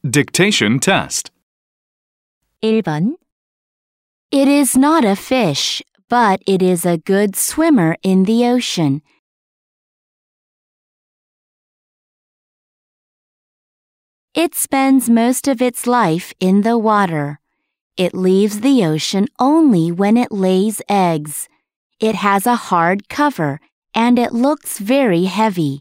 Dictation test. 1번. It is not a fish, but it is a good swimmer in the ocean. It spends most of its life in the water. It leaves the ocean only when it lays eggs. It has a hard cover and it looks very heavy.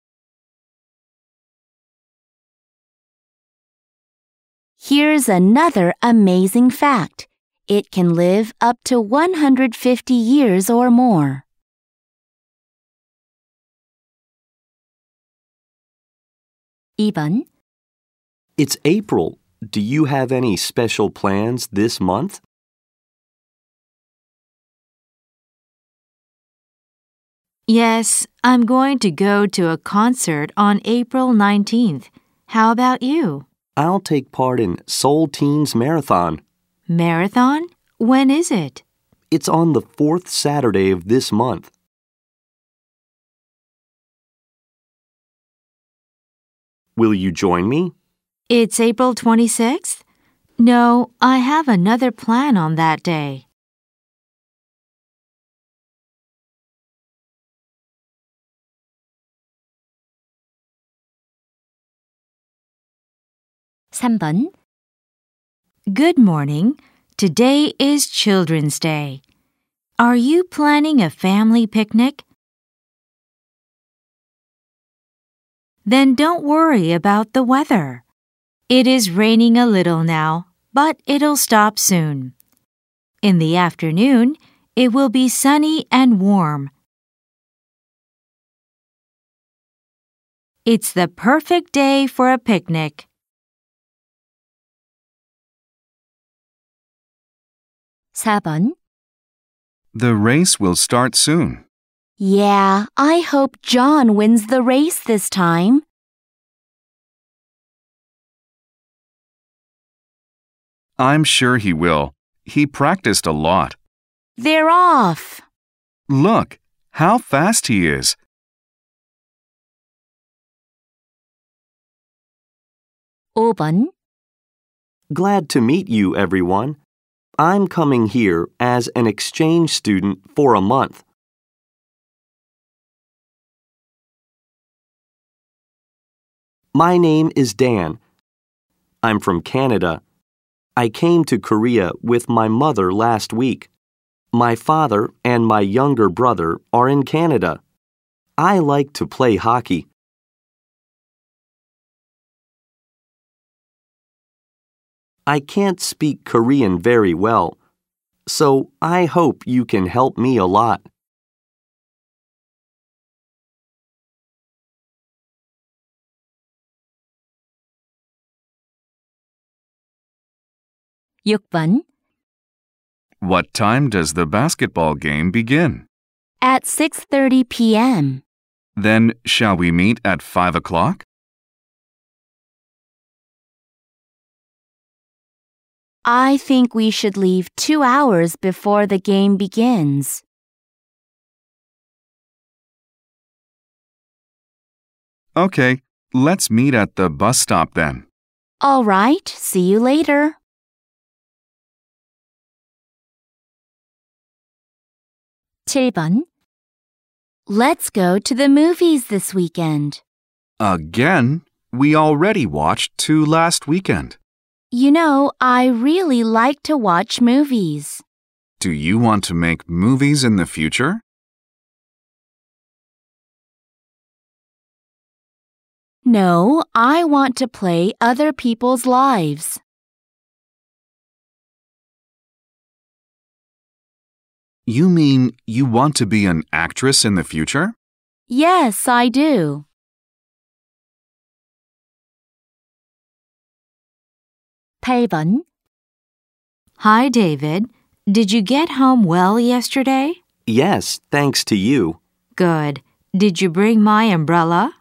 Here's another amazing fact. It can live up to 150 years or more. (2번) It's April. Do you have any special plans this month? Yes, I'm going to go to a concert on April 19th. How about you? I'll take part in Seoul Teens Marathon. Marathon? When is it? It's on the 4th Saturday of this month. Will you join me? It's April 26th? No, I have another plan on that day. (3번) Good morning. Today is Children's Day. Are you planning a family picnic? Then don't worry about the weather. It is raining a little now, but it'll stop soon. In the afternoon, it will be sunny and warm. It's the perfect day for a picnic. 4번 The race will start soon. Yeah, I hope John wins the race this time. I'm sure he will. He practiced a lot. They're off. Look, how fast he is. (5번) Glad to meet you, everyone. I'm coming here as an exchange student for a month. My name is Dan. I'm from Canada. I came to Korea with my mother last week. My father and my younger brother are in Canada. I like to play hockey. I can't speak Korean very well, so I hope you can help me a lot. (6번) What time does the basketball game begin? At 6:30 p.m. Then shall we meet at 5 o'clock? I think we should leave 2 hours before the game begins. Okay, let's meet at the bus stop then. All right, see you later. (7번) Let's go to the movies this weekend. Again? We already watched 2 last weekend. You know, I really like to watch movies. Do you want to make movies in the future? No, I want to play other people's lives. You mean you want to be an actress in the future? Yes, I do. (8번) Hi, David. Did you get home well yesterday? Yes, thanks to you. Good. Did you bring my umbrella?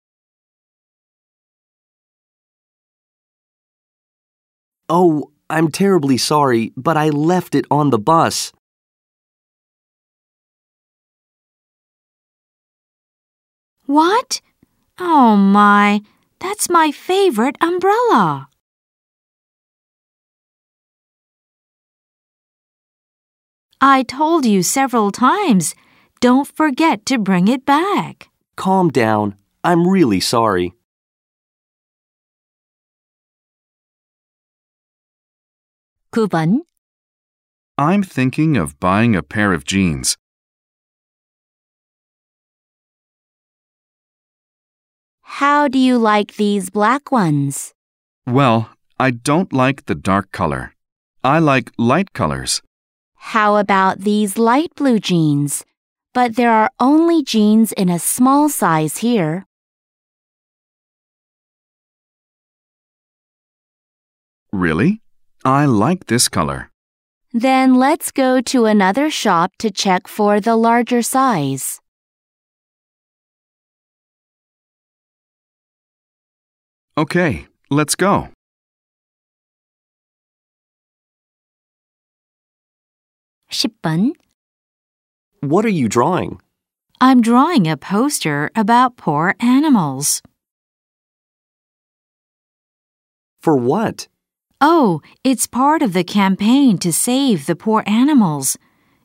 Oh, I'm terribly sorry, but I left it on the bus. What? Oh my, that's my favorite umbrella. I told you several times. Don't forget to bring it back. Calm down. I'm really sorry. (9번) I'm thinking of buying a pair of jeans. How do you like these black ones? Well, I don't like the dark color. I like light colors. How about these light blue jeans? But there are only jeans in a small size here. Really? I like this color. Then let's go to another shop to check for the larger size. Okay, let's go. (10번) What are you drawing? I'm drawing a poster about poor animals. For what? Oh, it's part of the campaign to save the poor animals.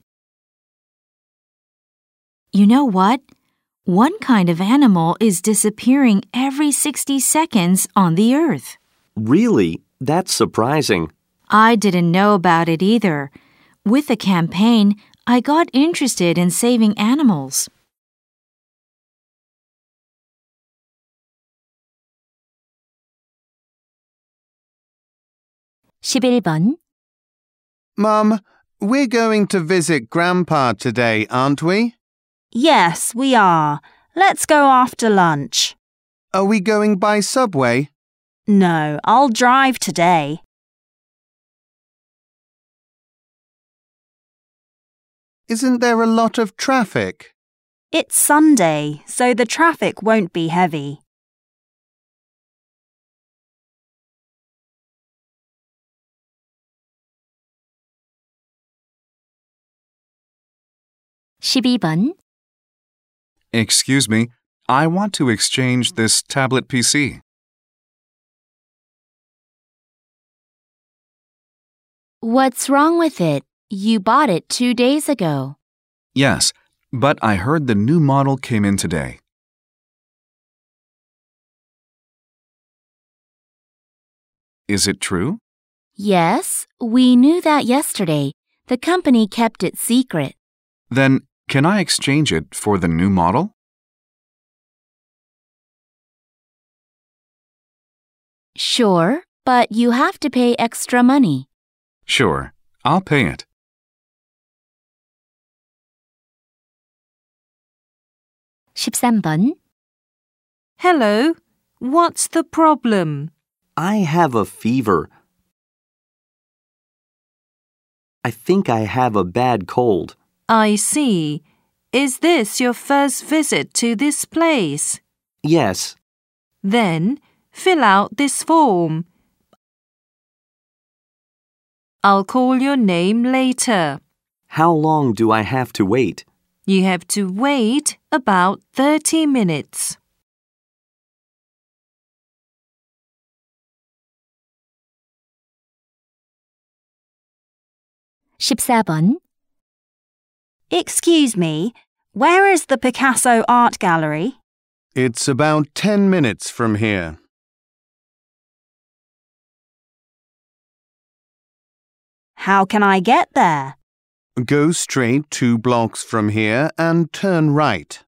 You know what? One kind of animal is disappearing every 60 seconds on the earth. Really? That's surprising. I didn't know about it either. With the campaign, I got interested in saving animals. (11번) Mum, we're going to visit Grandpa today, aren't we? Yes, we are. Let's go after lunch. Are we going by subway? No, I'll drive today. Isn't there a lot of traffic? It's Sunday, so the traffic won't be heavy. (12번) Excuse me, I want to exchange this tablet PC. What's wrong with it? You bought it 2 days ago. Yes, but I heard the new model came in today. Is it true? Yes, we knew that yesterday. The company kept it secret. Then, can I exchange it for the new model? Sure, but you have to pay extra money. Sure, I'll pay it. (13번) Hello, what's the problem? I have a fever. I think I have a bad cold. I see. Is this your first visit to this place? Yes. Then, fill out this form. I'll call your name later. How long do I have to wait? You have to wait about 30 minutes. (14번) Excuse me, where is the Picasso Art Gallery? It's about 10 minutes from here. How can I get there? Go straight 2 blocks from here and turn right.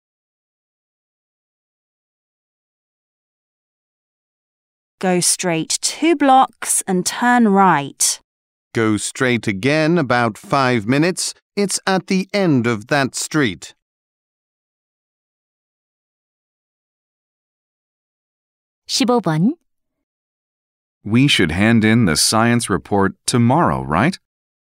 Go straight 2 blocks and turn right. Go straight again about 5 minutes. It's at the end of that street. (15번) We should hand in the science report tomorrow, right?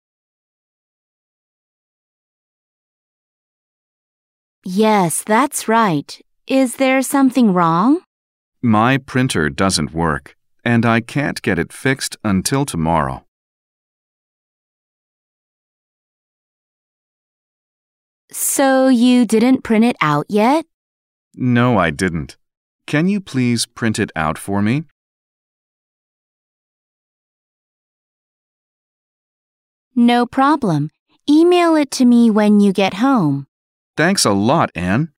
Yes, that's right. Is there something wrong? My printer doesn't work, and I can't get it fixed until tomorrow. So you didn't print it out yet? No, I didn't. Can you please print it out for me? No problem. Email it to me when you get home. Thanks a lot, Anne.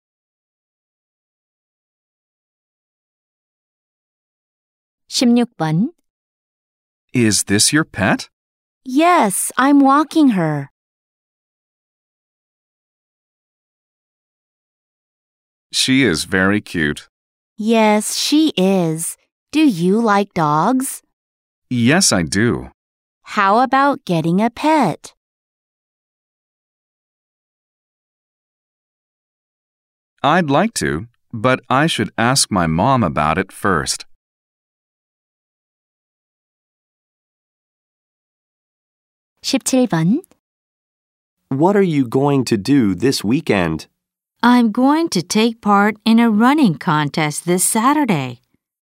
16번. Is this your pet? Yes, I'm walking her. She is very cute. Yes, she is. Do you like dogs? Yes, I do. How about getting a pet? I'd like to, but I should ask my mom about it first. 17번. What are you going to do this weekend? I'm going to take part in a running contest this Saturday.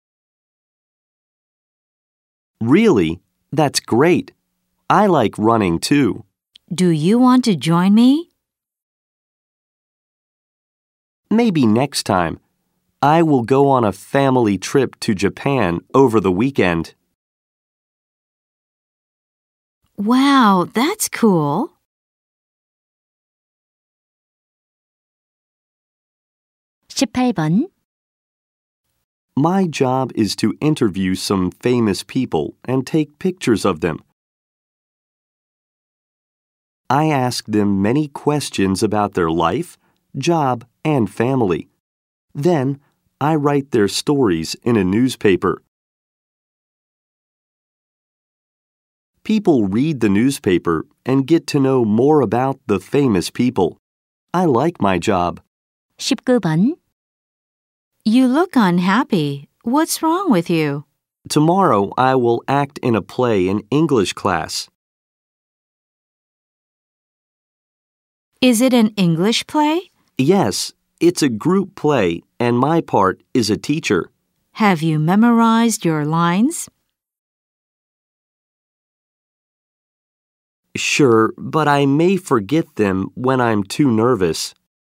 Really? That's great. I like running too. Do you want to join me? Maybe next time. I will go on a family trip to Japan over the weekend. Wow, that's cool. 18번. My job is to interview some famous people and take pictures of them. I ask them many questions about their life, job, and family. Then, I write their stories in a newspaper. People read the newspaper and get to know more about the famous people. I like my job. 19번. You look unhappy. What's wrong with you? Tomorrow I will act in a play in English class. Is it an English play? Yes, it's a group play and my part is a teacher. Have you memorized your lines? Sure, but I may forget them when I'm too nervous.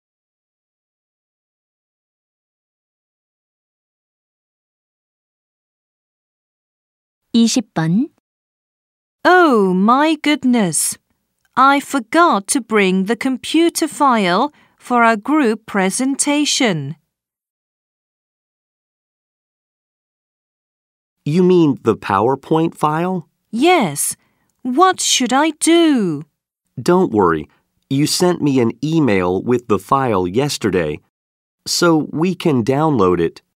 20번. Oh my goodness! I forgot to bring the computer file for our group presentation. You mean the PowerPoint file? Yes. What should I do? Don't worry. You sent me an email with the file yesterday, so we can download it.